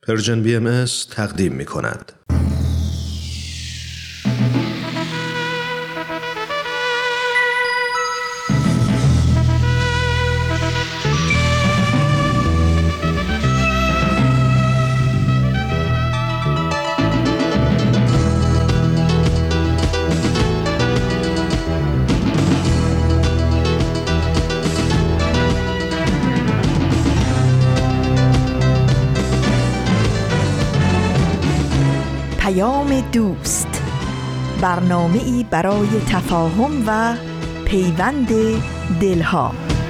پرژن BMS تقدیم می کند. دوست، برنامه‌ای برای تفاهم و پیوند دلها.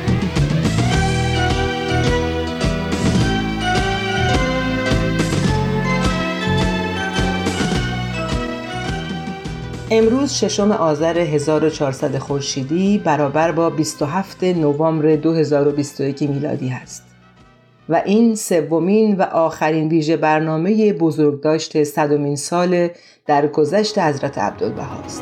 امروز 6 آذر 1400 خورشیدی برابر با 27 نوامبر 2021 میلادی است و این سومین و آخرین ویژه برنامه بزرگداشت 100مین سال درگذشت حضرت عبدالبها است.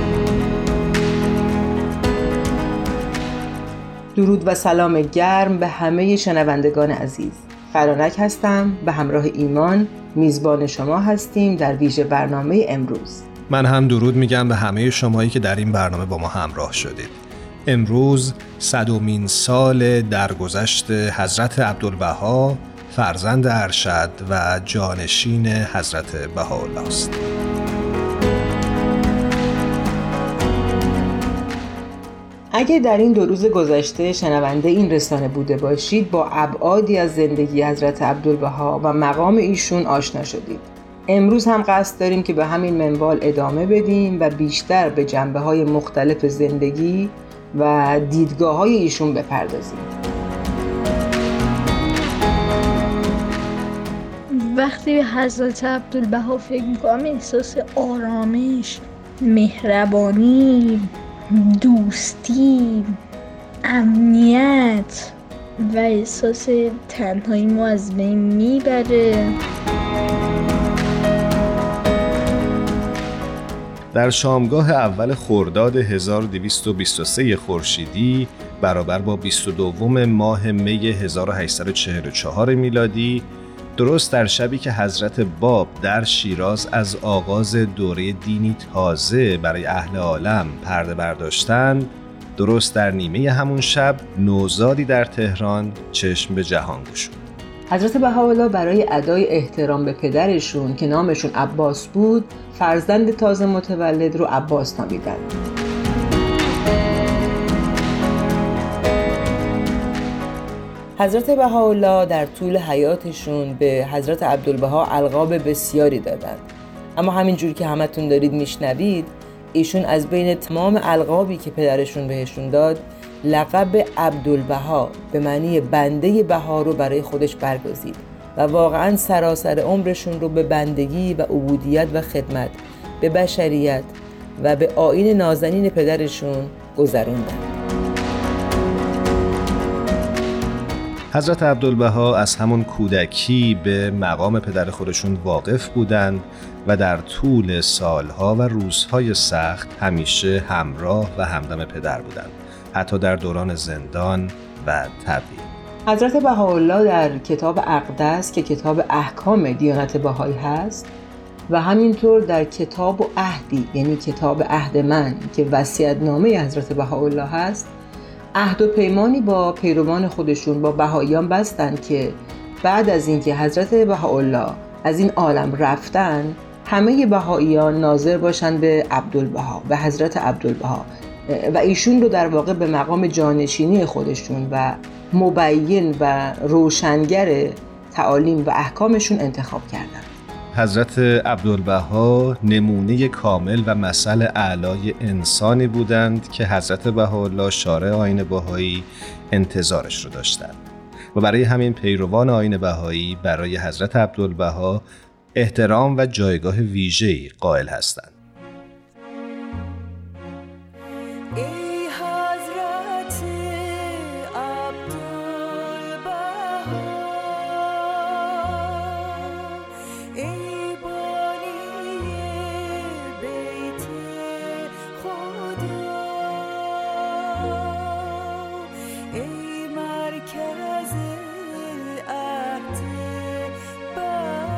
درود و سلام گرم به همه شنوندگان عزیز. فرانک هستم، به همراه ایمان میزبان شما هستیم در ویژه برنامه امروز. من هم درود میگم به همه شمایی که در این برنامه با ما همراه شدید. امروز 100مین سال درگذشت حضرت عبدالبها، فرزند ارشد و جانشین حضرت بهاءالله است. اگر در این 2 روز گذشته شنونده این رسانه بوده باشید، با ابعادی از زندگی حضرت عبدالبها و مقام ایشون آشنا شدید. امروز هم قصد داریم که به همین منوال ادامه بدیم و بیشتر به جنبه‌های مختلف زندگی و دیدگاه‌های ایشون بپردازیم. وقتی به حضرت عبدالبها فکر می‌کنم احساس آرامش، مهربانی، دوستی، امنیت و احساس تنهایی ما از بین میبره. در شامگاه اول خرداد 1223 خورشیدی برابر با 22 ماه می 1844 میلادی، درست در شبی که حضرت باب در شیراز از آغاز دوره دینی تازه برای اهل عالم پرده برداشتند، درست در نیمه همون شب نوزادی در تهران چشم به جهان گشود. حضرت بهاءالله برای ادای احترام به پدرشون که نامشون عباس بود، فرزند تازه متولد رو عباس نامیدند. حضرت بهاءالله در طول حیاتشون به حضرت عبدالبها القاب بسیاری دادند، اما همینجور که همتون دارید میشنوید، ایشون از بین تمام القابی که پدرشون بهشون داد، لقب عبدالبها به معنی بنده بها رو برای خودش برگزید و واقعاً سراسر عمرشون رو به بندگی و عبودیت و خدمت به بشریت و به آیین نازنین پدرشون گذروندن. حضرت عبدالبها از همون کودکی به مقام پدر خودشون واقف بودند و در طول سالها و روزهای سخت همیشه همراه و همدم پدر بودند، حتی در دوران زندان و تبعید. حضرت بهاءالله در کتاب اقدس که کتاب احکام دیانت بهایی هست و همینطور در کتاب و عهدی یعنی کتاب عهد من که وصیت‌نامه حضرت بهاءالله هست، عهد و پیمانی با پیروان خودشون با بهاییان بستن که بعد از اینکه حضرت بهاءالله از این عالم رفتن، همه بهاییان ناظر باشن به عبدالبها، به حضرت عبدالبها و ایشون رو در واقع به مقام جانشینی خودشون و مبین و روشنگر تعالیم و احکامشون انتخاب کردن. حضرت عبدالبها نمونه کامل و مثل اعلای انسانی بودند که حضرت بهاءالله شارع آیین بهایی انتظارش رو داشتند و برای همین پیروان آیین بهایی برای حضرت عبدالبها احترام و جایگاه ویژه‌ای قائل هستند. ای مرکز عهد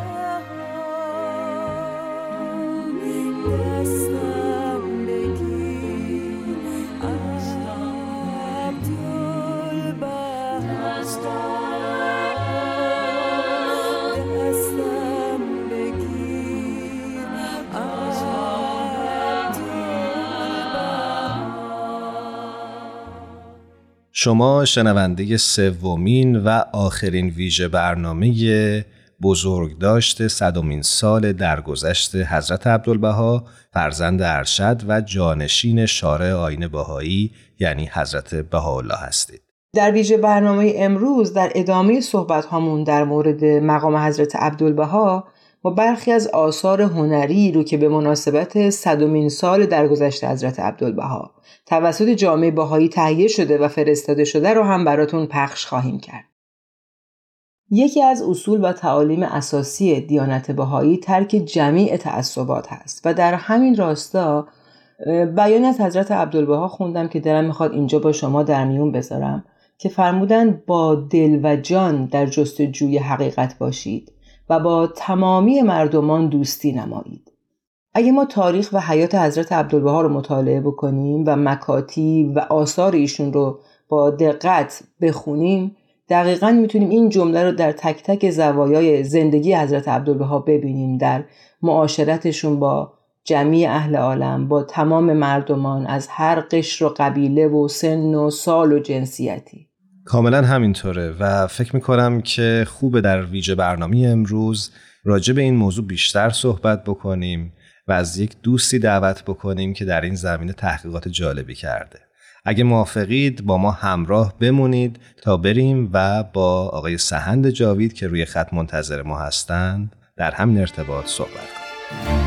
شما شنونده سومین و آخرین ویژه برنامه بزرگداشت 100مین سال درگذشت حضرت عبدالبها فرزند ارشد و جانشین شارع آیین بهایی یعنی حضرت بهاءالله هستید. در ویژه برنامه امروز در ادامه صحبت هامون در مورد مقام حضرت عبدالبها و برخی از آثار هنری رو که به مناسبت 100مین سال درگذشت حضرت عبدالبها توسط جامعه بهایی تهیه شده و فرستاده شده رو هم براتون پخش خواهیم کرد. یکی از اصول و تعالیم اساسی دیانت بهایی ترک جمیع تعصبات هست و در همین راستا بیان از حضرت عبدالبها خوندم که دلم میخواد اینجا با شما در میون بذارم که فرمودن با دل و جان در جستجوی حقیقت باشید و با تمامی مردمان دوستی نمایید. اگه ما تاریخ و حیات حضرت عبدالبها رو مطالعه بکنیم و مکاتیب و آثار ایشون رو با دقت بخونیم، دقیقاً میتونیم این جمله رو در تک تک زوایای زندگی حضرت عبدالبها ببینیم، در معاشرتشون با جمیع اهل عالم، با تمام مردمان از هر قشر و قبیله و سن و سال و جنسیتی. کاملا همینطوره و فکر میکنم که خوبه در ویژه برنامه امروز راجع به این موضوع بیشتر صحبت بکنیم و از یک دوستی دعوت بکنیم که در این زمینه تحقیقات جالبی کرده. اگه موافقید با ما همراه بمونید تا بریم و با آقای سهند جاوید که روی خط منتظر ما هستند در همین ارتباط صحبت کنیم.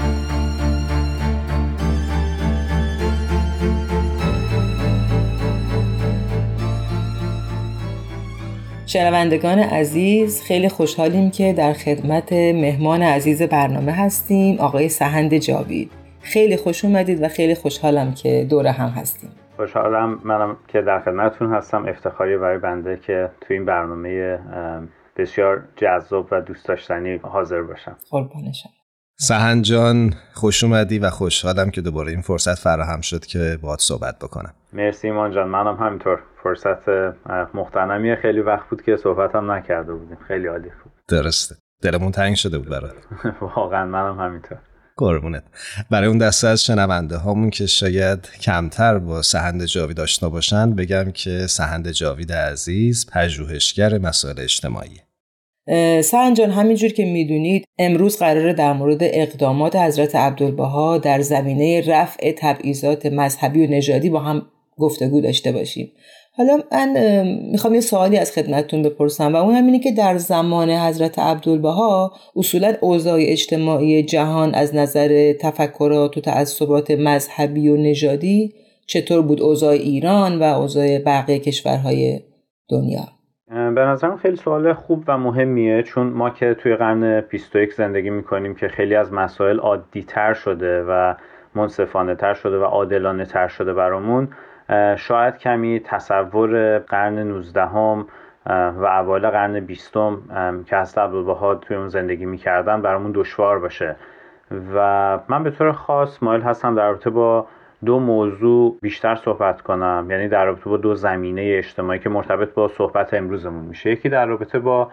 شنوندگان عزیز، خیلی خوشحالیم که در خدمت مهمان عزیز برنامه هستیم، آقای سهند جاوید. خیلی خوش اومدید و خیلی خوشحالم که دور هم هستیم. خوشحالم منم که در خدمتتون هستم. افتخاری برای بنده که تو این برنامه بسیار جذاب و دوست داشتنی حاضر باشم. قربان شما. سهند جان خوش اومدی و خوشحالم که دوباره این فرصت فراهم شد که باهات صحبت بکنم. مرسی ایمان جان، منم همینطور. فرصت مغتنمیه، خیلی وقت بود که صحبتم نکرده بودیم. خیلی عالی بود. درسته، دلمون تنگ شده بود برات. واقعا منم همینطور. قربونت. برای اون دسته از شنونده هامون که شاید کمتر با سهند جاوید آشنا باشن بگم که سهند جاوید عزیز پژوهشگر مسائل اجتماعی. سهند جان، همینجور که میدونید امروز قراره در مورد اقدامات حضرت عبدالبها در زمینه رفع تبعیضات مذهبی و نژادی با هم گفتگو داشته باشیم. حالا من میخوام یه سوالی از خدمتتون بپرسم و اون همینه که در زمان حضرت عبدالبها اصولاً اوضاع اجتماعی جهان از نظر تفکرات و تعصبات مذهبی و نژادی چطور بود؟ اوضاع ایران و اوضاع بقیه کشورهای دنیا. به نظرم خیلی سوال خوب و مهمیه، چون ما که توی قرن 21 زندگی میکنیم که خیلی از مسائل عادی تر شده و منصفانه تر شده و عادلانه تر شده برامون. شاید کمی تصور قرن 19 و اوایل قرن 20 که حضرت عبدالبها توی اون زندگی میکردن برامون دشوار باشه و من به طور خاص مایل هستم در رابطه با دو موضوع بیشتر صحبت کنم، یعنی در رابطه با دو زمینه اجتماعی که مرتبط با صحبت امروزمون میشه. یکی در رابطه با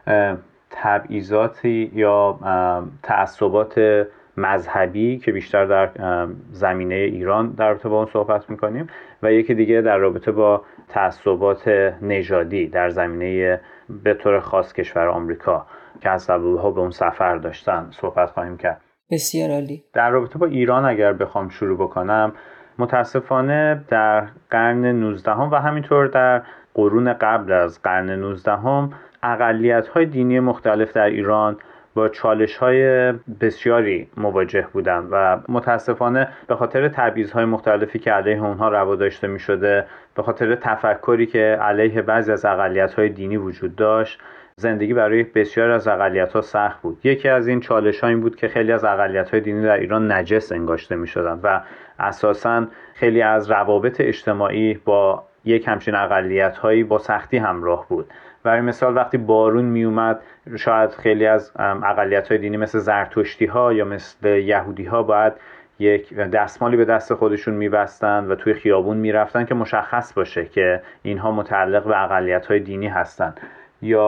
تبعیضاتی یا تعصبات مذهبی که بیشتر در زمینه ایران در رابطه با اون صحبت میکنیم و یکی دیگه در رابطه با تعصبات نژادی در زمینه به طور خاص کشور آمریکا که از عبدالبها به اون سفر داشتن صحبت خواهیم کرد. بسیار عالی. در رابطه با ایران اگر بخوام شروع بکنم، متاسفانه در قرن 19 و همینطور در قرون قبل از قرن 19 اقلیت‌های دینی مختلف در ایران با چالش‌های بسیاری مواجه بودند و متاسفانه به خاطر تبعیض‌های مختلفی که علیه اونها روا داشته می‌شده، به خاطر تفکری که علیه بعضی از اقلیت‌های دینی وجود داشت، زندگی برای بسیاری از اقلیت‌ها سخت بود. یکی از این چالش‌ها این بود که خیلی از اقلیت‌های دینی در ایران نجس انگاشته می‌شدند و اساساً خیلی از روابط اجتماعی با یک همچین اقلیت‌هایی با سختی همراه بود. برای مثال وقتی بارون می اومد، شاید خیلی از اقلیت‌های دینی مثل زرتشتی‌ها یا مثل یهودی‌ها باید یک دستمالی به دست خودشون می‌بستن و توی خیابون می‌رفتن که مشخص باشه که اینها متعلق به اقلیت‌های دینی هستن. یا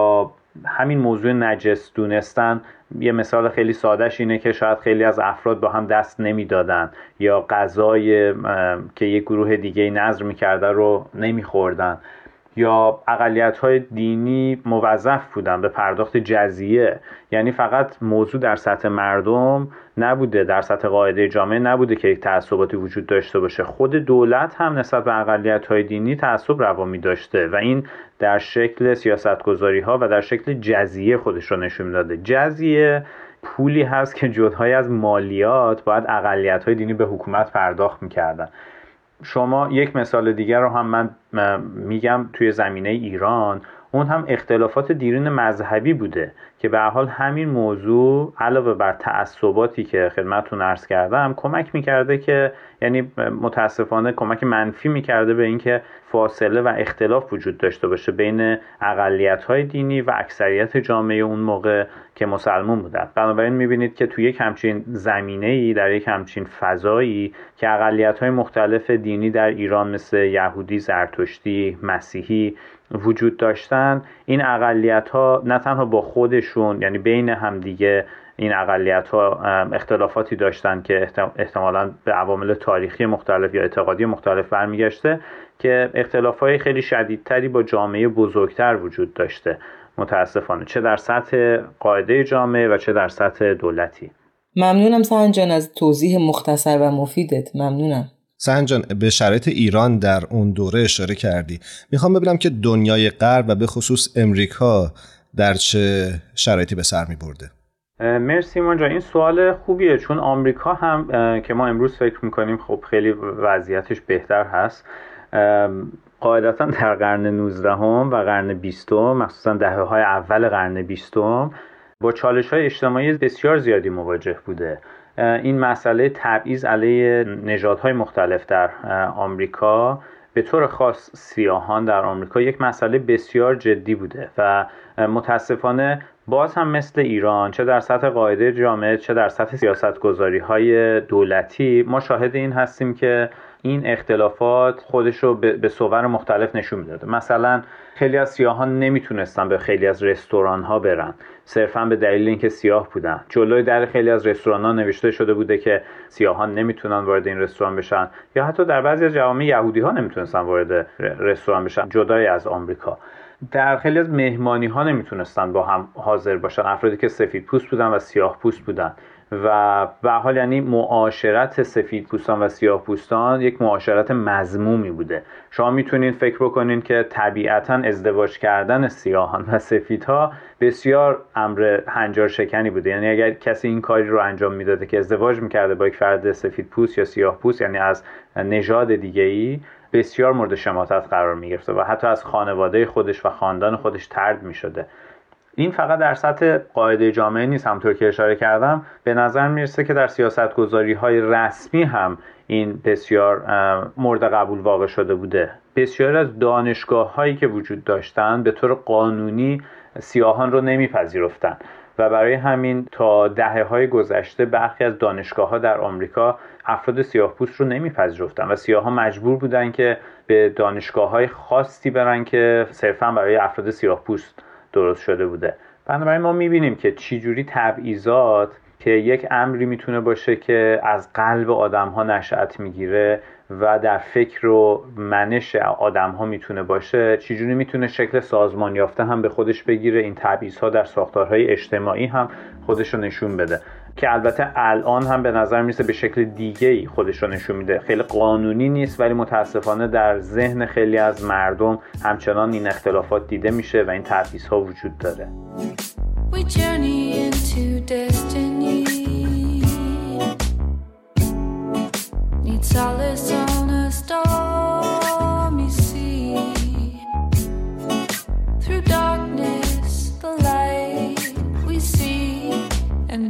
همین موضوع نجس دونستن، یه مثال خیلی سادهش اینه که شاید خیلی از افراد با هم دست نمیدادن یا غذای که یک گروه دیگه نذر میکرده رو نمیخوردن، یا اقلیت‌های دینی موظف بودن به پرداخت جزیه. یعنی فقط موضوع در سطح مردم نبوده، در سطح قاعده جامعه نبوده که یک تعصباتی وجود داشته باشه، خود دولت هم نسبت به اقلیت‌های دینی تعصب روا می‌داشته و این در شکل سیاست‌گذاری‌ها و در شکل جزیه خودش رو نشون می‌داده. جزیه پولی هست که جدای از مالیات باید اقلیت‌های دینی به حکومت پرداخت می‌کردن. شما یک مثال دیگر رو هم من میگم توی زمینه ایران، اون هم اختلافات دیرین مذهبی بوده که به هر حال همین موضوع علاوه بر تعصباتی که خدمتتون عرض کردم کمک میکرده که، یعنی متاسفانه کمک منفی میکرده به اینکه فاصله و اختلاف وجود داشته باشه بین اقلیت‌های دینی و اکثریت جامعه اون موقع که مسلمان بودن. بنابراین میبینید که توی یک همچین زمینه‌ای، در یک همچین فضایی که اقلیت‌های مختلف دینی در ایران مثل یهودی، زرتشتی، مسیحی وجود داشتن، این اقلیت‌ها نه تنها با خودشون، یعنی بین هم دیگه این اقلیت‌ها اختلافاتی داشتن که احتمالاً به عوامل تاریخی مختلف یا اعتقادی مختلف برمیگشته، که اختلاف‌های خیلی شدیدتری با جامعه بزرگتر وجود داشته متاسفانه، چه در سطح قاعده جامعه و چه در سطح دولتی. ممنونم سهن جان از توضیح مختصر و مفیدت. ممنونم. سهن جان، به شرایط ایران در اون دوره اشاره کردی. میخوام ببینم که دنیای غرب و به خصوص امریکا در چه شرایطی به سر می‌برده. مرسی ایمان جان، این سوال خوبیه، چون آمریکا هم که ما امروز فکر میکنیم خب خیلی وضعیتش بهتر هست، قاعدتا در قرن 19 و قرن 20 مخصوصا دهه‌های اول قرن 20 با چالش‌های اجتماعی بسیار زیادی مواجه بوده. این مسئله تبعیض علیه نژادهای مختلف در آمریکا، به طور خاص سیاهان در آمریکا، یک مسئله بسیار جدی بوده و متاسفانه باز هم مثل ایران، چه در سطح قاعده جامعه چه در سطح سیاست‌گذاری‌های دولتی، ما شاهد این هستیم که این اختلافات خودش رو به صور مختلف نشون میداده. مثلا خیلی از سیاهان نمیتونستن به خیلی از رستوران‌ها برن صرفاً به دلیل اینکه سیاه بودن. جلوی در خیلی از رستوران‌ها نوشته شده بوده که سیاهان نمیتونن وارد این رستوران بشن، یا حتی در بعضی از جوامع یهودی‌ها نمیتونستن وارد رستوران بشن جدای از آمریکا. در خیلی از مهمانی‌ها نمیتونستن با هم حاضر باشن افرادی که سفیدپوست بودن و سیاه‌پوست بودن و به حال یعنی معاشرت سفیدپوستان و سیاه‌پوستان یک معاشرت مذمومی بوده. شما میتونین فکر بکنین که طبیعتاً ازدواج کردن سیاهان و سفیدها بسیار امر هنجار شکنی بوده. یعنی اگر کسی این کاری رو انجام میداده که ازدواج میکرده با یک فرد سفیدپوست یا سیاه‌پوست، یعنی از نژاد دیگه‌ای، بسیار مورد شماتت قرار میگرفته و حتی از خانواده خودش و خاندان خودش طرد میشده. این فقط در سطح قاعده جامعه نیست، همونطور که اشاره کردم به نظر میرسه که در سیاست‌گذاری‌های رسمی هم این بسیار مورد قبول واقع شده بوده. بسیار از دانشگاه‌هایی که وجود داشتن به طور قانونی سیاهان رو نمیپذیرفتن و برای همین تا دهه‌های گذشته برخی از دانشگاه‌ها در آمریکا افراد سیاه‌پوست رو نمیپذیرفتن و سیاه‌ها مجبور بودن که به دانشگاه‌های خاصی برن که صرفاً برای افراد سیاه‌پوست درست شده بوده. بنابراین ما می‌بینیم که چجوری تبعیضات که یک امری میتونه باشه که از قلب آدم‌ها نشأت میگیره و در فکر و منش آدم‌ها میتونه باشه، چجوری میتونه شکل سازمان یافته هم به خودش بگیره، این تبعیض‌ها در ساختارهای اجتماعی هم خودش رو نشون بده، که البته الان هم به نظر میرسه به شکل دیگه‌ای خودش رو نشون میده. خیلی قانونی نیست ولی متاسفانه در ذهن خیلی از مردم همچنان این اختلافات دیده میشه و این تبعیض‌ها وجود داره. We journey into destiny. Need solace on a stormy sea. Through darkness, the light we see and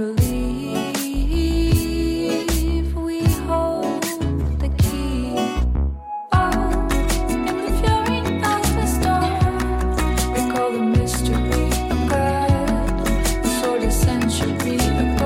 believe we hold the key. Oh, in the fury of the storm, recall the mystery of God. Century of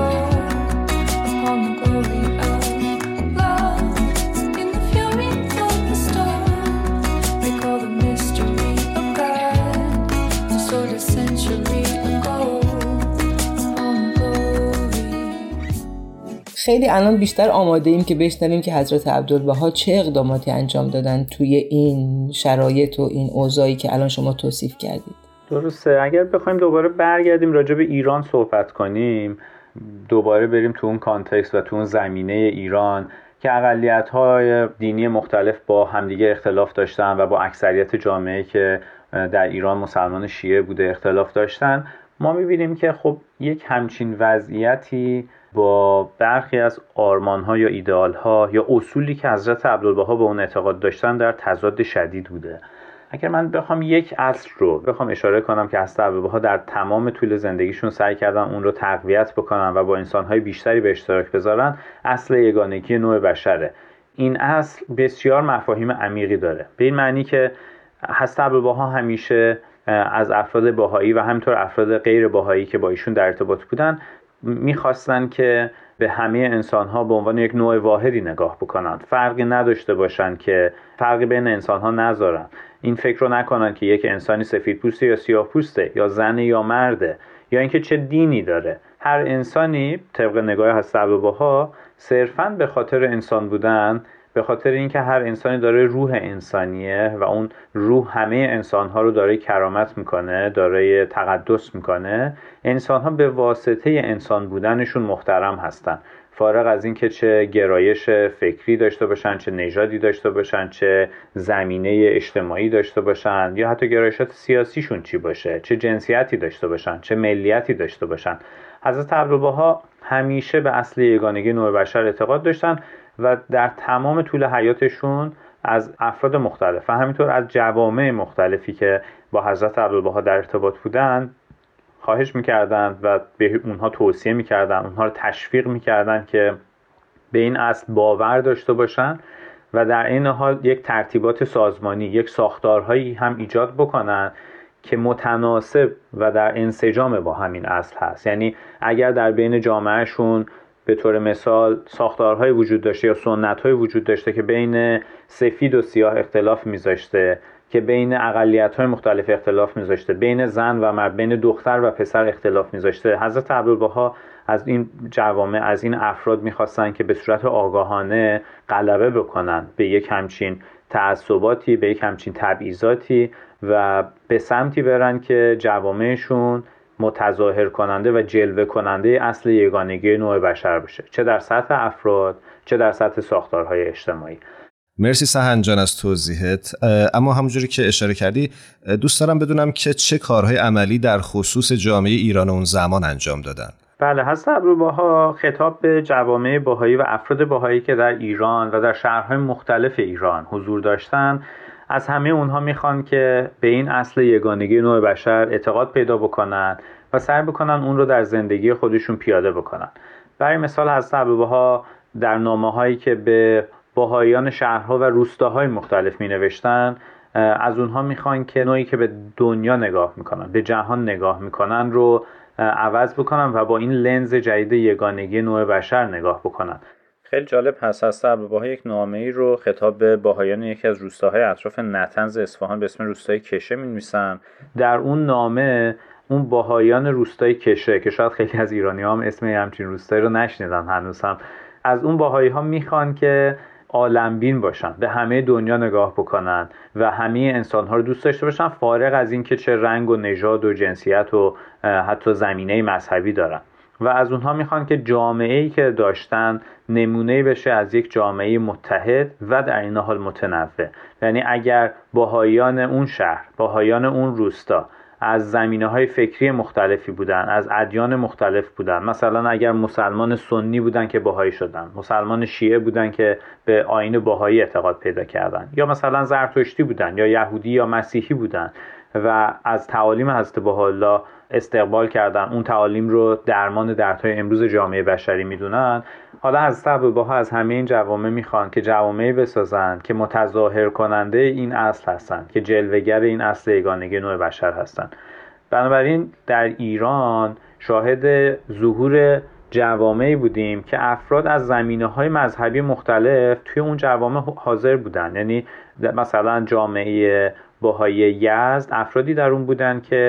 خیلی الان بیشتر آماده ایم که بشنویم که حضرت عبدالبها چه اقداماتی انجام دادن توی این شرایط و این اوضاعی که الان شما توصیف کردید. درسته. اگر بخوایم دوباره برگردیم راجع به ایران صحبت کنیم، دوباره بریم تو اون کانتکست و تو اون زمینه ایران که اقلیت‌های دینی مختلف با همدیگه اختلاف داشتن و با اکثریت جامعه که در ایران مسلمان شیعه بوده اختلاف داشتن، ما می‌بینیم که خب یک همچین وضعیتی با برخی از آرمان‌ها یا ایدئال‌ها یا اصولی که حضرت عبدالبها به اون اعتقاد داشتن در تضاد شدید بوده. اگر من بخوام یک اصل رو بخوام اشاره کنم که حضرت عبدالبها در تمام طول زندگیشون سعی کردن اون رو تقویت بکنن و با انسان‌های بیشتری به اشتراک بذارن، اصل یگانگی نوع بشره. این اصل بسیار مفاهیم عمیقی داره، به این معنی که حضرت عبدالبها همیشه از افراد بهایی و همینطور افراد غیر بهایی که با ایشون در ارتباط بودن میخواستن که به همه انسان‌ها به عنوان یک نوع واحدی نگاه بکنن، فرقی نداشته باشن، که فرقی بین انسان‌ها نذارن. این فکر رو نکنن که یک انسانی سفیدپوسته یا سیاه‌پوسته یا زن یا مرده یا اینکه چه دینی داره. هر انسانی طبق نگاه حضرت عبدالبها صرفاً به خاطر انسان بودن، به خاطر اینکه هر انسانی داره روح انسانیه و اون روح همه انسان‌ها رو داره کرامت میکنه، داره تقدس میکنه، انسان‌ها به واسطه انسان بودنشون محترم هستن، فارغ از اینکه چه گرایش فکری داشته باشن، چه نژادی داشته باشن، چه زمینه اجتماعی داشته باشن، یا حتی گرایشات سیاسیشون چی باشه، چه جنسیتی داشته باشن، چه ملیتی داشته باشن. حضرت عبدالبها همیشه به اصل یگانگی نوع بشر اعتقاد داشتن و در تمام طول حیاتشون از افراد مختلف و همینطور از جوامع مختلفی که با حضرت عبدالبها در ارتباط بودن خواهش میکردن و به اونها توصیه میکردن، اونها رو تشویق میکردن که به این اصل باور داشته باشن و در این حال یک ترتیبات سازمانی، یک ساختارهایی هم ایجاد بکنن که متناسب و در انسجام با همین اصل هست. یعنی اگر در بین جامعهشون به طور مثال ساختارهای وجود داشته یا سنت‌های وجود داشته که بین سفید و سیاه اختلاف میذاشته، که بین اقلیت‌های مختلف اختلاف میذاشته، بین زن و مرد، بین دختر و پسر اختلاف میذاشته، حضرت عبدالبها از این جوامع، از این افراد میخواستن که به صورت آگاهانه غلبه بکنن به یک همچین تعصباتی، به یک همچین تبعیضاتی و به سمتی برن که جوامعشون متظاهر کننده و جلوه کننده اصل یگانگی نوع بشر بشه، چه در سطح افراد چه در سطح ساختارهای اجتماعی. مرسی سهند جان از توضیحت. اما همونجوری که اشاره کردی دوست دارم بدونم که چه کارهای عملی در خصوص جامعه ایران اون زمان انجام دادن. بله، حضرت عبدالبها خطاب به جوامع بهایی و افراد بهایی که در ایران و در شهرهای مختلف ایران حضور داشتن، از همه اونها میخوان که به این اصل یگانگی نوع بشر اعتقاد پیدا بکنن و سعی بکنن اون رو در زندگی خودشون پیاده بکنن. برای مثال حضرت عبدالبها در نامه‌هایی که به بهاییان شهرها و روستاهای مختلف می نوشتن، از اونها میخوان که نوعی که به دنیا نگاه میکنن، به جهان نگاه میکنن رو عوض بکنن و با این لنز جدید یگانگی نوع بشر نگاه بکنن. خیلی جالب هست، حضرت عبدالبها یک نامه‌ای رو خطاب به بهاییان یکی از روستاهای اطراف نطنز اصفهان به اسم روستای کشه می‌نویسن. در اون نامه اون بهاییان روستای کشه که شاید خیلی از ایرانی‌ها هم اسم همچین روستایی رو نشنیدن هنوز هم، از اون بهایی‌ها میخوان که عالمبین باشن، به همه دنیا نگاه بکنن و همه انسان‌ها رو دوست داشته باشن، فارغ از این که چه رنگ و نژاد و جنسیت و حتی زمینه مذهبی دارن. و از اونها میخوان که جامعه‌ای که داشتن نمونه‌ای بشه از یک جامعه متحد و در این حال متنوع. یعنی اگر بهاییان اون شهر، بهاییان اون روستا از زمینه‌های فکری مختلفی بودن، از ادیان مختلف بودن، مثلا اگر مسلمان سنی بودن که بهایی شدن، مسلمان شیعه بودن که به آیین بهایی اعتقاد پیدا کردن، یا مثلا زرتشتی بودن یا یهودی یا مسیحی بودن و از تعالیم حضرت بهاءالله استقبال کردن، اون تعالیم رو درمان دردهای امروز جامعه بشری میدونن، حالا حضرت عبدالبها از همه این جوامع میخوان که جوامعی بسازن که متظاهر کننده این اصل هستن، که جلوه‌گر این اصل یگانگی نوع بشر هستن. بنابراین در ایران شاهد ظهور جوامعی بودیم که افراد از زمینه‌های مذهبی مختلف توی اون جوامع حاضر بودن. یعنی مثلا جامعه بهایی یزد افرادی در اون بودن که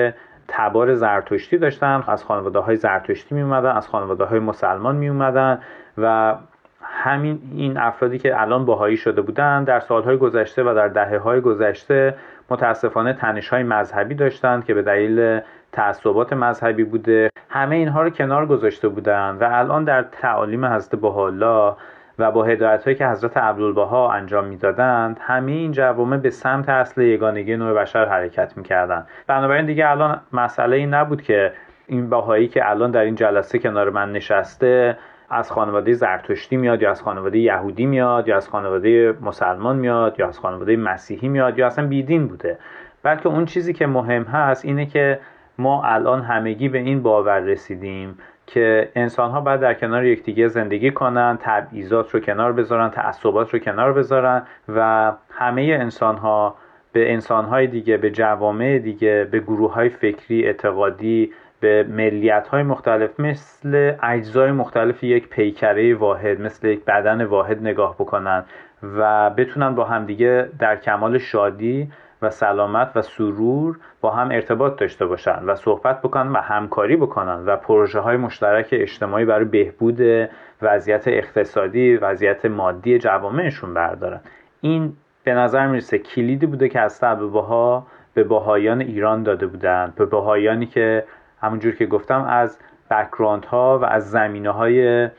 تبار زرتشتی داشتن، از خانواده‌های زرتشتی می اومدن، از خانواده‌های مسلمان می اومدن و همین این افرادی که الان بهایی شده بودن در سالهای گذشته و در دهه‌های گذشته متاسفانه تنش‌های مذهبی داشتند که به دلیل تعصبات مذهبی بوده. همه اینها رو کنار گذاشته بودن و الان در تعالیم حضرت بهاءالله و با هدایت‌هایی که حضرت عبدالبها انجام می‌دادند، همه این جوامع به سمت اصل یگانگی نوع بشر حرکت می‌کردند. بنابراین دیگه الان مسئله این نبود که این بهایی که الان در این جلسه کنار من نشسته از خانواده زرتشتی میاد یا از خانواده یهودی میاد یا از خانواده مسلمان میاد یا از خانواده مسیحی میاد یا اصلا بیدین بوده، بلکه اون چیزی که مهم هست اینه که ما الان همگی به این باور رسیدیم که انسان‌ها باید در کنار یکدیگه زندگی کنن، تبعیضات رو کنار بذارن، تعصبات رو کنار بذارن و همه انسان‌ها به انسان‌های دیگه، به جوامع دیگه، به گروه‌های فکری، اعتقادی، به ملیت‌های مختلف مثل اجزای مختلف یک پیکره واحد، مثل یک بدن واحد نگاه بکنن و بتونن با همدیگه در کمال شادی و سلامت و سرور با هم ارتباط داشته باشن و صحبت بکنن و همکاری بکنن و پروژه‌های مشترک اجتماعی برای بهبود وضعیت اقتصادی، وضعیت مادی جوامعشون بردارن. این به نظر میرسه کلیدی بوده که از عبدالبها به بهایان ایران داده بودن، به بهایانی که همونجور که گفتم از بک‌گراندها و از زمینه‌های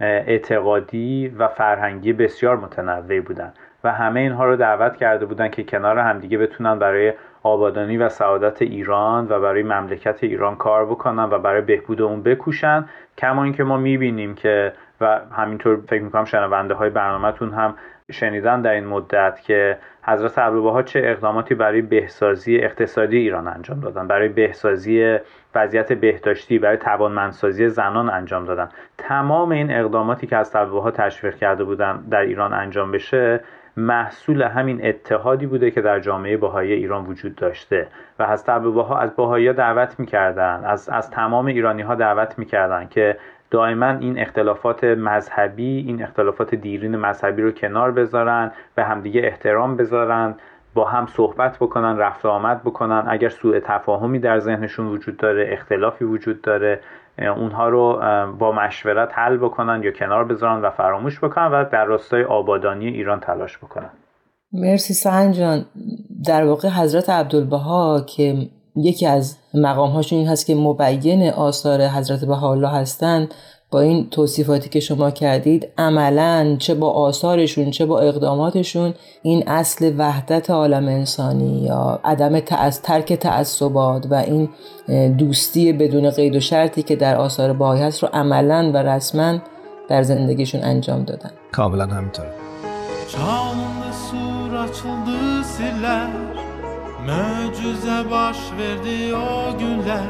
اعتقادی و فرهنگی بسیار متنوع بودن و همه اینها رو دعوت کرده بودن که کنار همدیگه بتونن برای آبادانی و سعادت ایران و برای مملکت ایران کار بکنن و برای بهبود اون بکوشن. کما اینکه ما می‌بینیم که و همینطور فکر می‌کنم شنونده‌های برنامه‌تون هم شنیدن در این مدت که حضرت عبدالبها چه اقداماتی برای بهسازی اقتصادی ایران انجام دادن، برای بهسازی وضعیت بهداشتی، برای توانمندسازی زنان انجام دادن. تمام این اقداماتی که از عبدالبها تشویق کرده بودن در ایران انجام بشه محصول همین اتحادی بوده که در جامعه بهایی ایران وجود داشته و حضرت عبدالبها از بهایی‌ها دعوت می‌کردن، از تمام ایرانی‌ها دعوت می‌کردن که دائما این اختلافات مذهبی، این اختلافات دیرین مذهبی رو کنار بذارن، به همدیگه احترام بذارن، با هم صحبت بکنن، رفت و آمد بکنن. اگر سوء تفاهمی در ذهنشون وجود داره، اختلافی وجود داره، اونها رو با مشورت حل بکنن یا کنار بذارن و فراموش بکنن و در راستای آبادانی ایران تلاش بکنن. مرسی سهند جان. در واقع حضرت عبدالبها که یکی از مقام‌هاشون این هست که مبین آثار حضرت بهاءالله هستند، با این توصیفاتی که شما کردید عملاً چه با آثارشون چه با اقداماتشون این اصل وحدت عالم انسانی یا عدم ترک تعصبات و این دوستی بدون قید و شرطی که در آثار بهایی هست رو عملاً و رسماً در زندگیشون انجام دادن. کاملاً همینطوره. Çalındı sur açıldı siller, möcüze baş verdi o günler.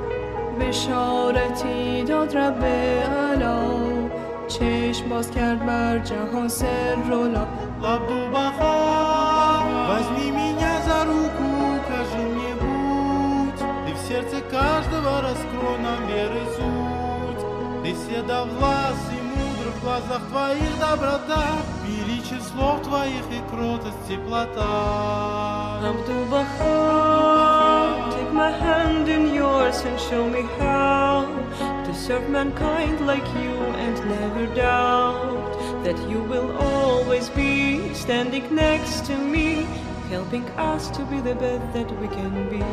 بشارتی داد رب اعلی، چشم باز کرد بر جهان سر رولا. Abdulbaha возьми меня за руку, кажи мне путь, ты в сердце каждого раскрой нам веры суть. Ты вседовластный, мудр в глазах твоих доброта, величие слов твоих и кротость, теплота. Abdulbaha, take my hand in yours and show me how to serve mankind like you and never doubt that you will always be standing next to me, helping us to be the best that we can be.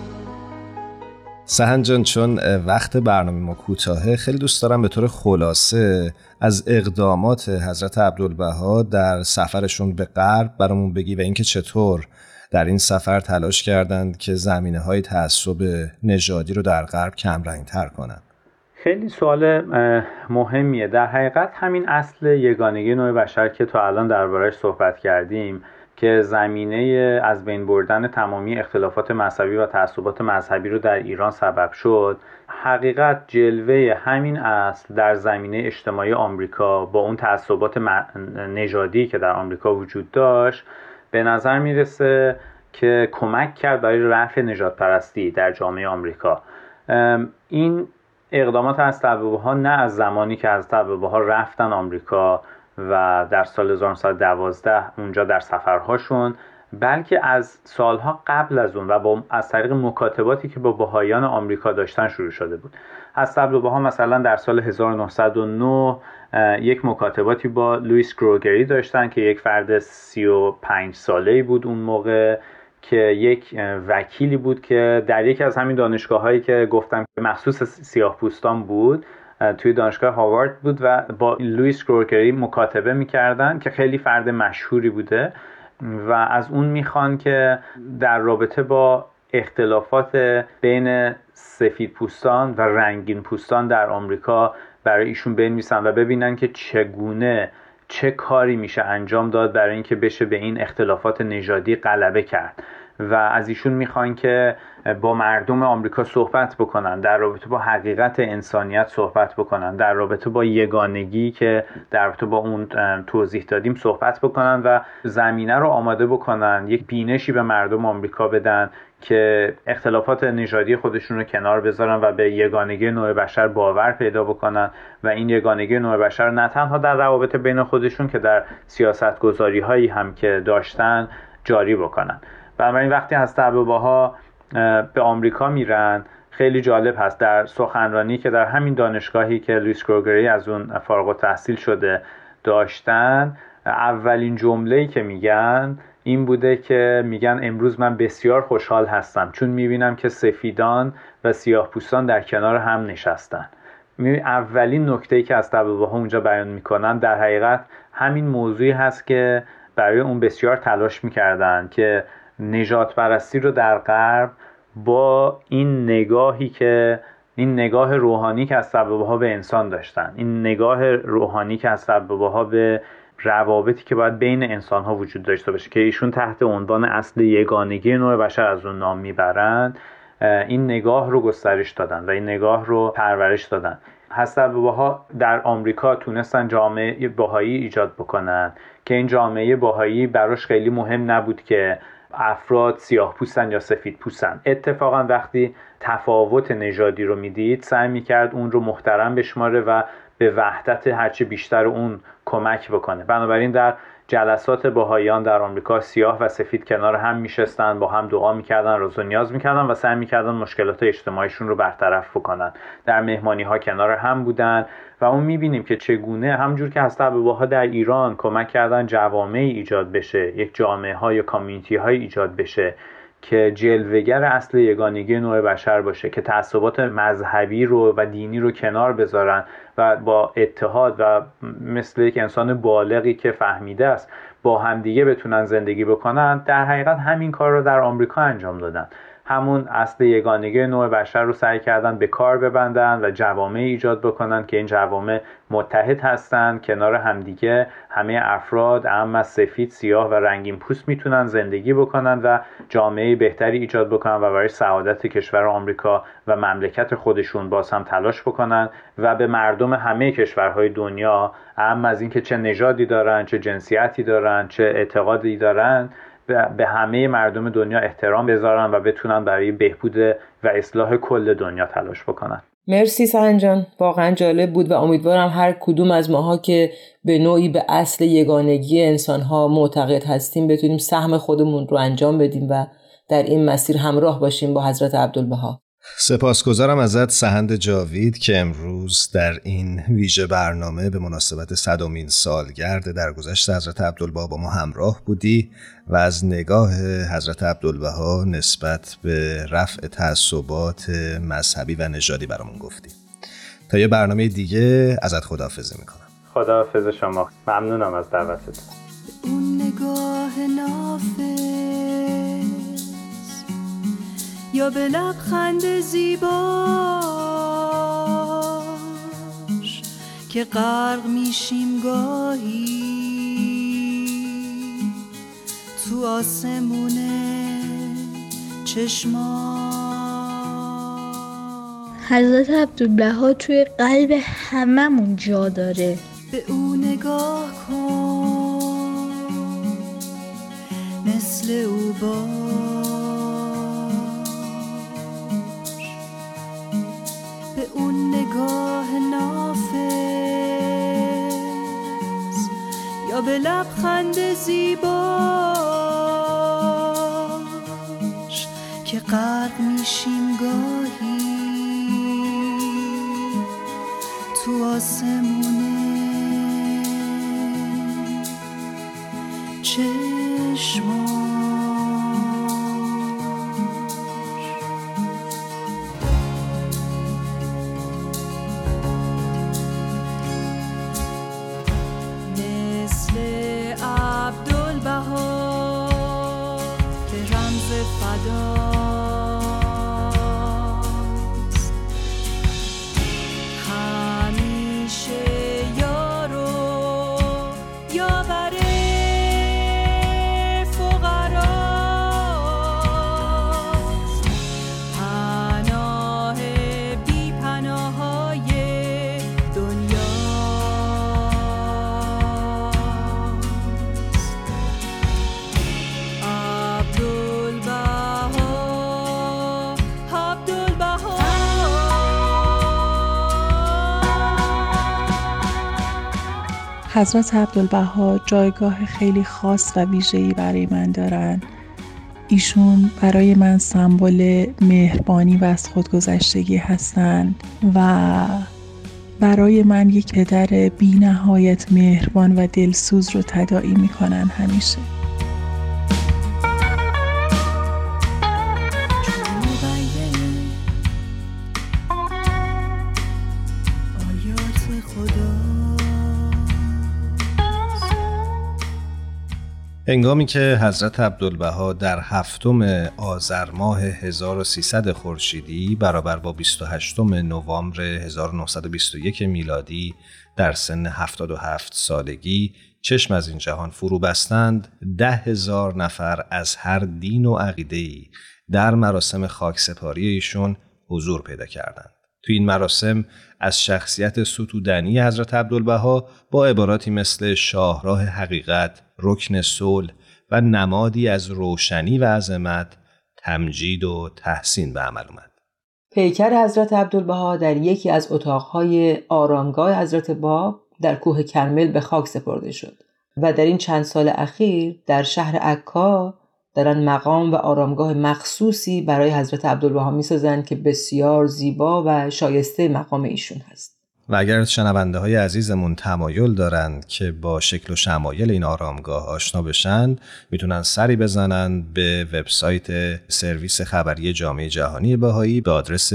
سهند جان، چون وقت برنامه ما کوتاهه، خیلی دوست دارم به طور خلاصه از اقدامات حضرت عبدالبها در سفرشون به غرب برامون بگی و اینکه چطور در این سفر تلاش کردند که زمینه‌های تعصب نژادی رو در غرب کم رنگ‌تر کنند. خیلی سوال مهمیه. در حقیقت همین اصل یگانگی نوع بشر که تا الان درباره‌اش صحبت کردیم که زمینه از بین بردن تمامی اختلافات مذهبی و تعصبات مذهبی رو در ایران سبب شد، حقیقت جلوه همین اصل در زمینه اجتماعی آمریکا با اون تعصبات نژادی که در آمریکا وجود داشت به نظر میرسه که کمک کرد برای رفع نژادپرستی در جامعه آمریکا. این اقدامات از عبدالبها نه از زمانی که از عبدالبها رفتن آمریکا و در سال 1912 اونجا در سفرهاشون بلکه از سالها قبل از اون و از طریق مکاتباتی که با بهائیان آمریکا داشتن شروع شده بود. اسدعبدالبها مثلا در سال 1909 یک مکاتباتی با لوئیس گروگری داشتن که یک فرد 35 ساله‌ای بود اون موقع، که یک وکیلی بود که در یکی از همین دانشگاه‌هایی که گفتم مخصوص سیاه‌پوستان بود، توی دانشگاه هاوارد بود و با لوئیس گروگری مکاتبه می‌کردن که خیلی فرد مشهوری بوده و از اون میخوان که در رابطه با اختلافات بین سفیدپوستان و رنگین پوستان در آمریکا برای ایشون بنویسن و ببینن که چه کاری میشه انجام داد برای اینکه بشه به این اختلافات نژادی غلبه کرد و از ایشون میخوان که با مردم آمریکا صحبت بکنن، در رابطه با حقیقت انسانیت صحبت بکنن، در رابطه با یگانگی که در رابطه با اون توضیح دادیم صحبت بکنن و زمینه رو آماده بکنن، یک بینشی به مردم آمریکا بدن که اختلافات نژادی خودشون رو کنار بذارن و به یگانگی نوع بشر باور پیدا بکنن و این یگانگی نوع بشر نه تنها در روابط بین خودشون که در سیاست‌گذاری هایی هم که داشتن جاری بکنن. بنابراین وقتی اسدعبدالبها به آمریکا میرن، خیلی جالب هست در سخنرانی که در همین دانشگاهی که لوئیس گروگری از اون فارغ التحصیل شده داشتن، اولین جمله‌ای که میگن این بوده که میگن امروز من بسیار خوشحال هستم چون میبینم که سفیدان و سیاه‌پوستان در کنار هم نشستن. اولین نکته‌ای که اسدعبدالبها اونجا بیان میکنن در حقیقت همین موضوعی هست که برای اون بسیار تلاش میکردن که نژاد پرستی رو در غرب با این نگاه روحانی که اسدعبدالبها به انسان داشتن، این نگاه روحانی که اسدعبدالبها به روابطی که باید بین انسان‌ها وجود داشته باشه که ایشون تحت عنوان اصل یگانگی نوع بشر از اون نام میبرند، این نگاه رو گسترش دادن و این نگاه رو پرورش دادن. اسدعبدالبها در آمریکا تونستن جامعه بهایی ایجاد بکنن که این جامعه بهایی براش خیلی مهم نبود که افراد سیاه پوستن یا سفید پوستن. اتفاقا وقتی تفاوت نژادی رو میدید سعی میکرد اون رو محترم بشماره و به وحدت هرچی بیشتر اون کمک بکنه. بنابراین در جلسات بهائیان در آمریکا سیاه و سفید کنار هم میشستن، با هم دعا میکردن، روز و نیاز میکردن و سعی میکردن مشکلات اجتماعیشون رو برطرف بکنن. در مهمانی ها کنار هم بودن و اون میبینیم که چگونه همونجور که اسدعبدالبها در ایران کمک کردن جوامعی ایجاد بشه، یک جامعه ها یا کامیونیتی های ایجاد بشه که جلوه‌گر اصل یگانگی نوع بشر باشه، که تعصبات مذهبی رو و دینی رو کنار بذارن و با اتحاد و مثل یک انسان بالغی که فهمیده است با همدیگه بتونن زندگی بکنن، در حقیقت همین کار رو در آمریکا انجام دادن. همون اصل یگانگی نوع بشر رو سعی کردن به کار ببندن و جوامع ایجاد بکنن که این جوامع متحد هستن، کنار همدیگه همه افراد اما سفید، سیاه و رنگین پوست میتونن زندگی بکنن و جامعه بهتری ایجاد بکنن و برای سعادت کشور آمریکا و مملکت خودشون باز هم تلاش بکنن و به مردم همه کشورهای دنیا، اما از اینکه چه نژادی دارن، چه جنسیتی دارن، چه اعتقادی دارن، به همه مردم دنیا احترام بذارن و بتونن برای بهبود و اصلاح کل دنیا تلاش بکنن. مرسی سهن جان، واقعا جالب بود و امیدوارم هر کدوم از ماها که به نوعی به اصل یگانگی انسان‌ها معتقد هستیم بتونیم سهم خودمون رو انجام بدیم و در این مسیر همراه باشیم با حضرت عبدالبها. سپاسگزارم ازت سهند جاوید که امروز در این ویژه برنامه به مناسبت 100مین سالگرد درگذشت حضرت عبدالبها با ما همراه بودی و از نگاه حضرت عبدالبها نسبت به رفع تعصبات مذهبی و نژادی برامون گفتی. تا یه برنامه دیگه ازت خداحافظی میکنم. خداحافظ شما، ممنونم از دعوتت. اون نگاه نافذ یا به لبخند زیباش که غرق میشیم گاهی تو آسمونه چشمان. حضرت عبدالبها توی قلب هممون جا داره. به او نگاه کن مثل او به اون نگاه نافذ یا به لبخند زیباش غرق میشیم گاهی تو آسمونه چشمان. حضرت عبدالبها جایگاه خیلی خاص و ویژه‌ای برای من دارن. ایشون برای من سمبل مهربانی و از خودگذشتگی هستند و برای من یک پدر بی نهایت مهربان و دلسوز رو تداعی میکنن همیشه. هنگامی که حضرت عبدالبها در 7 آذر ماه 1300 خورشیدی برابر با 28 نوامبر 1921 میلادی در سن 77 سالگی چشم از این جهان فرو بستند، 10,000 نفر از هر دین و عقیده‌ای در مراسم خاکسپاری ایشون حضور پیدا کردند. تو این مراسم از شخصیت ستودنی حضرت عبدالبها با عباراتی مثل شاهراه حقیقت، رکن صلح و نمادی از روشنی و عظمت تمجید و تحسین به عمل اومد. پیکر حضرت عبدالبها در یکی از اتاقهای آرامگاه حضرت باب در کوه کرمل به خاک سپرده شد و در این چند سال اخیر در شهر عکا دارن مقام و آرامگاه مخصوصی برای حضرت عبدالبها می‌سازند که بسیار زیبا و شایسته مقام ایشون هست. و اگر شنونده های عزیزمون تمایل دارند که با شکل و شمایل این آرامگاه آشنا بشن، میتونن سری بزنن به وبسایت سرویس خبری جامعه جهانی بهایی به آدرس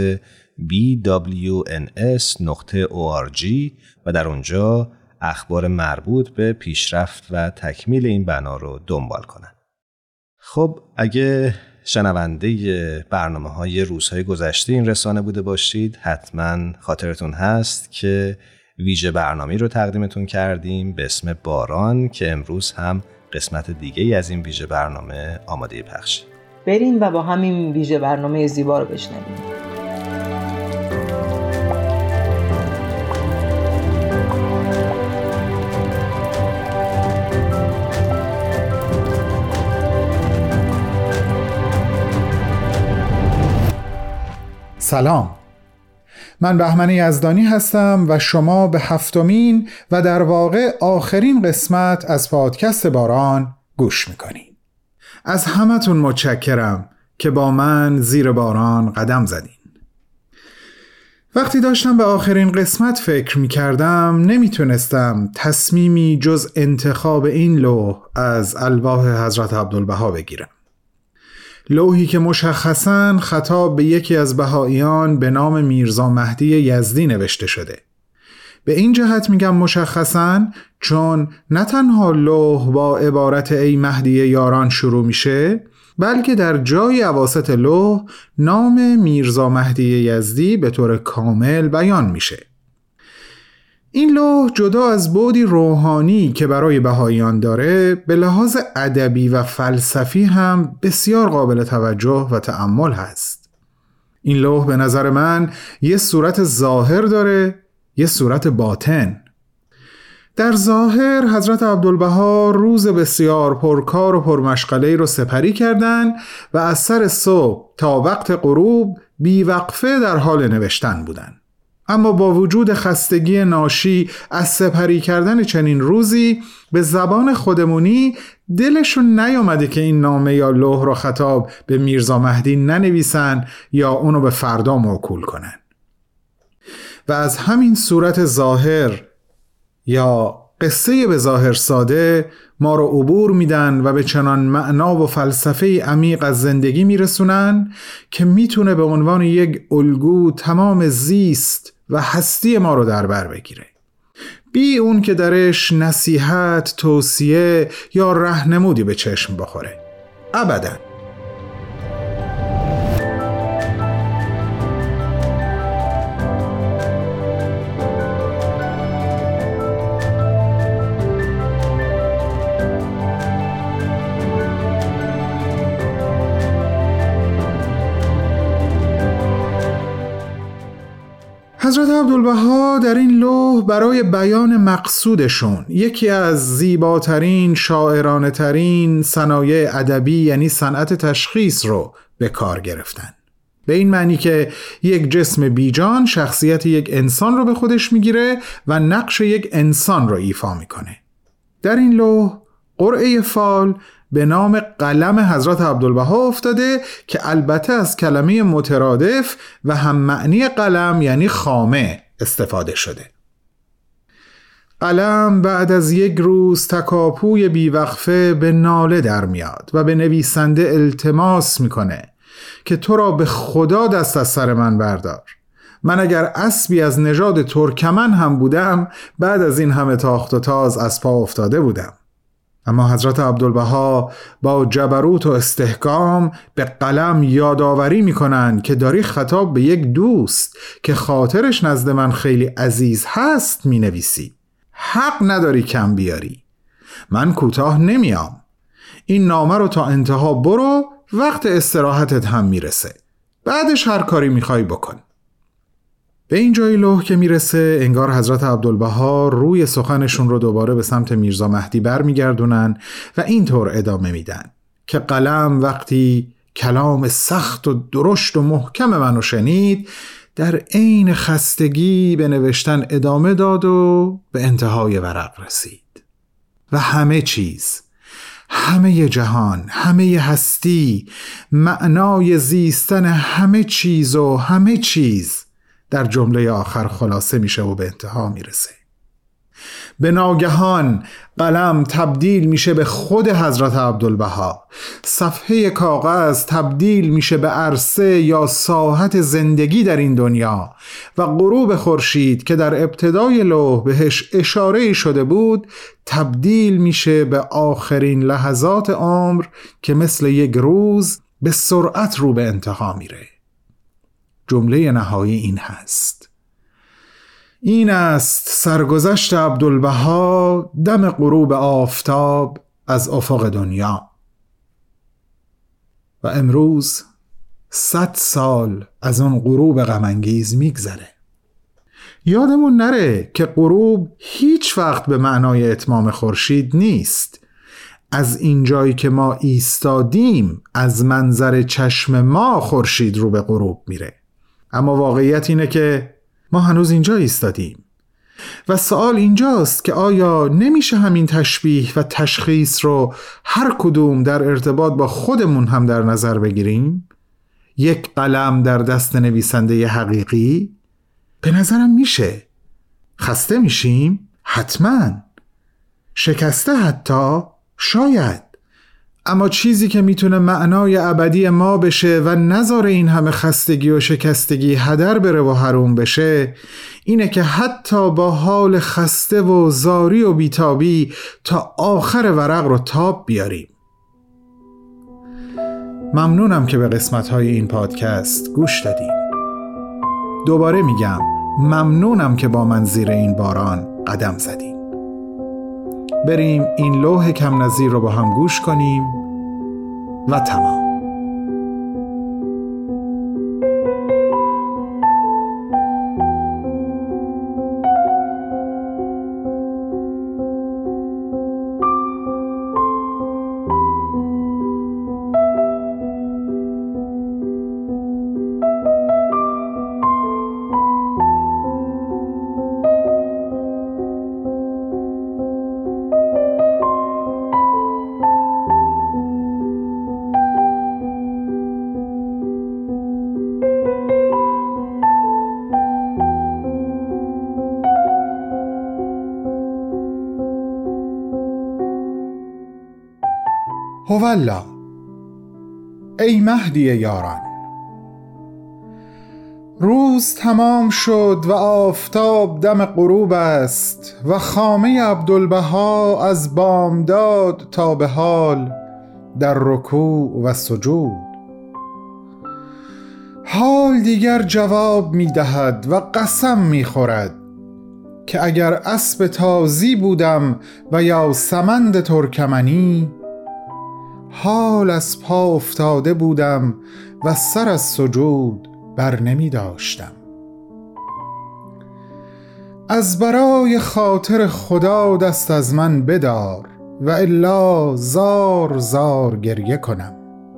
bwns.org و در اونجا اخبار مربوط به پیشرفت و تکمیل این بنا رو دنبال کنن. خب اگه شنونده برنامه‌های روزهای گذشته این رسانه بوده باشید، حتما خاطرتون هست که ویژه برنامه‌ای رو تقدیمتون کردیم به اسم باران که امروز هم قسمت دیگه‌ای از این ویژه برنامه آماده پخشه. بریم و با همین ویژه برنامه زیبا رو بشنویم. سلام، من بهمن یزدانی هستم و شما به 7مین و در واقع آخرین قسمت از پادکست باران گوش میکنید. از همتون متشکرم که با من زیر باران قدم زدین. وقتی داشتم به آخرین قسمت فکر میکردم نمیتونستم تصمیمی جز انتخاب این لوح از الواح حضرت عبدالبها بگیرم. لوحی که مشخصاً خطاب به یکی از بهائیان به نام میرزا مهدی یزدی نوشته شده. به این جهت میگم مشخصاً چون نه تنها لوح با عبارت ای مهدی یاران شروع میشه، بلکه در جای اواسط لوح نام میرزا مهدی یزدی به طور کامل بیان میشه. این لوح جدا از بعدی روحانی که برای بهائیان داره، به لحاظ ادبی و فلسفی هم بسیار قابل توجه و تأمل هست. این لوح به نظر من یه صورت ظاهر داره، یه صورت باطن. در ظاهر حضرت عبدالبها روز بسیار پرکار و پرمشغله‌ای رو سپری کردن و از سر صبح تا وقت غروب بیوقفه در حال نوشتن بودن. اما با وجود خستگی ناشی از سپری کردن چنین روزی به زبان خودمونی دلشون نیامده که این نامه یا لوح رو خطاب به میرزا مهدی ننویسن یا اونو به فردا موکول کنن. و از همین صورت ظاهر یا قصه به ظاهر ساده ما رو عبور میدن و به چنان معنا و فلسفه عمیق از زندگی میرسونن که میتونه به عنوان یک الگو تمام زیست و هستی ما رو در بر بگیره، بی اون که درش نصیحت، توصیه یا راهنمودی به چشم بخوره. ابداً. حضرت عبدالبها در این لوح برای بیان مقصودشون یکی از زیباترین، شاعرانه ترین صنایع ادبی یعنی صنعت تشخیص رو به کار گرفتن. به این معنی که یک جسم بیجان شخصیت یک انسان رو به خودش میگیره و نقش یک انسان رو ایفا میکنه. در این لوح قرعه فال به نام قلم حضرت عبدالبها افتاده که البته از کلمه مترادف و هم معنی قلم یعنی خامه استفاده شده. قلم بعد از یک روز تکاپوی بیوقفه به ناله در میاد و به نویسنده التماس میکنه که تو را به خدا دست از سر من بردار. من اگر اسبی از نژاد ترکمن هم بودم بعد از این همه تاخت و تاز از پا افتاده بودم. اما حضرت عبدالبها با جبروت و استحکام به قلم یادآوری میکنن که داری خطاب به یک دوست که خاطرش نزد من خیلی عزیز هست مینویسی. حق نداری کم بیاری. من کوتاه نمیام. این نامه رو تا انتها برو، وقت استراحتت هم میرسه. بعدش هر کاری میخوای بکن. به این جای لوح که میرسه انگار حضرت عبدالبها روی سخنشون رو دوباره به سمت میرزا مهدی برمیگردونن و اینطور ادامه میدن که قلم وقتی کلام سخت و درشت و محکم منو شنید در عین خستگی به نوشتن ادامه داد و به انتهای ورق رسید و همه چیز، همه جهان، همه هستی، معنای زیستن همه چیز و همه چیز در جمله آخر خلاصه میشه و به انتها میرسه. به ناگهان قلم تبدیل میشه به خود حضرت عبدالبها، صفحه کاغذ تبدیل میشه به عرصه یا ساحت زندگی در این دنیا و غروب خورشید که در ابتدای لوح بهش اشاره شده بود تبدیل میشه به آخرین لحظات عمر که مثل یک روز به سرعت رو به انتها میره. جمله نهایی این هست: این است سرگذشت عبدالبها دم غروب آفتاب از افق دنیا. و امروز 100 سال از اون غروب غم‌انگیز میگذره. یادمون نره که غروب هیچ وقت به معنای اتمام خورشید نیست. از اینجایی که ما ایستادیم از منظر چشم ما خورشید رو به غروب میره، اما واقعیت اینه که ما هنوز اینجا ایستادیم و سوال اینجاست که آیا نمیشه همین تشبیه و تشخیص رو هر کدوم در ارتباط با خودمون هم در نظر بگیریم؟ یک قلم در دست نویسنده حقیقی؟ به نظرم میشه. خسته میشیم؟ حتما. شکسته حتی؟ شاید. اما چیزی که میتونه معنای ابدی ما بشه و نذاره این همه خستگی و شکستگی هدر بره و حروم بشه اینه که حتی با حال خسته و زاری و بیتابی تا آخر ورق رو تاب بیاریم. ممنونم که به قسمت‌های این پادکست گوش دادیم. دوباره میگم ممنونم که با من زیر این باران قدم زدیم. بریم این لوح کم نظیر رو با هم گوش کنیم و تمام. هوالله، ای مهدی یاران. روز تمام شد و آفتاب دم غروب است و خامه عبدالبها از بامداد تا به حال در رکوع و سجود. حال دیگر جواب می دهد و قسم می خورد که اگر اسب تازی بودم و یا سمند ترکمنی، حال از پا افتاده بودم و سر از سجود بر نمی داشتم. از برای خاطر خدا دست از من بدار و الا زار زار گریه کنم.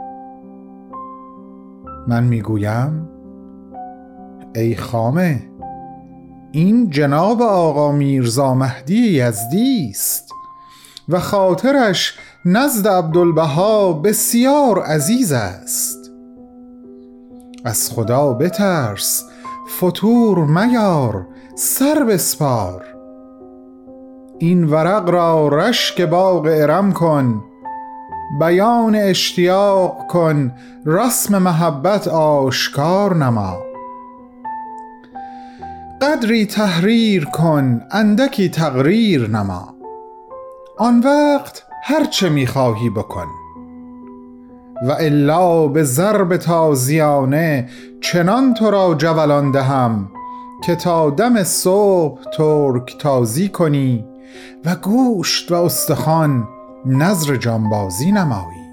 من میگویم ای خامه، این جناب آقا میرزا مهدی یزدی است و خاطرش نزد عبدالبها بسیار عزیز است. از خدا بترس، فتور میار، سر بسپار. این ورق را رشک باغ ارم کن، بیان اشتیاق کن، رسم محبت آشکار نما. قدری تحریر کن، اندکی تقریر نما. آن وقت هرچه میخواهی بکن و الا به ضرب تازیانه چنان تو را جولان دهم که تا دم صبح ترک تازی کنی و گوشت و استخوان نذر جانبازی نمایی.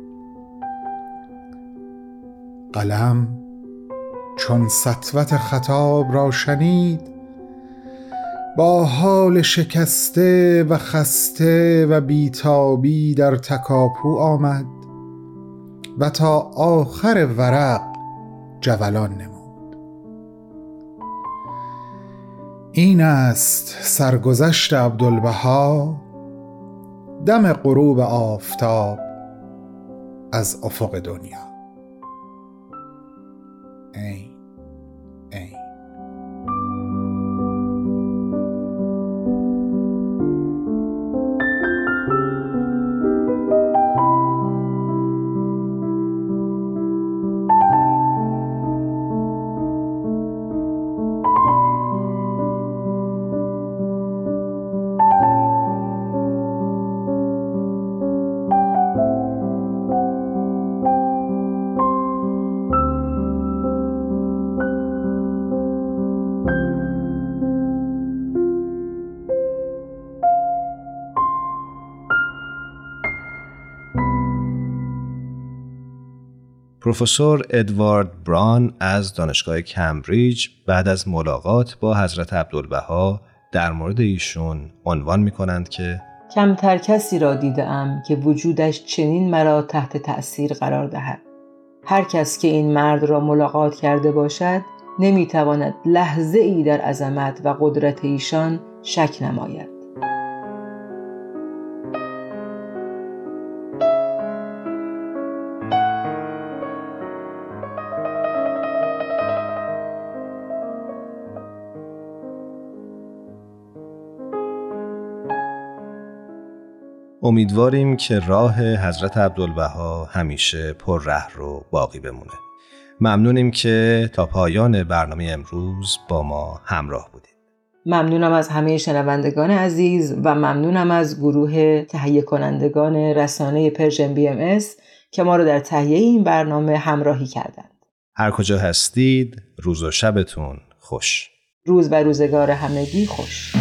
قلم چون سطوت خطاب را شنید، با حال شکسته و خسته و بیتابی در تکاپو آمد و تا آخر ورق جولان نمود. این است سرگذشت عبدالبها دم غروب آفتاب از افق دنیا. ای پروفسور ادوارد بران از دانشگاه کمبریج بعد از ملاقات با حضرت عبدالبها در مورد ایشون عنوان می‌کنند که کمتر کسی را دیده‌ام که وجودش چنین مرا تحت تأثیر قرار دهد. هر کس که این مرد را ملاقات کرده باشد نمی‌تواند لحظه ای در عظمت و قدرت ایشان شک نماید. امیدواریم که راه حضرت عبدالبها همیشه پر ره و باقی بمونه. ممنونیم که تا پایان برنامه امروز با ما همراه بودید. ممنونم از همه شنوندگان عزیز و ممنونم از گروه تهیه کنندگان رسانه پرژن BMS که ما رو در تهیه این برنامه همراهی کردند. هر کجا هستید روز و شبتون خوش. روز و روزگار همگی خوش.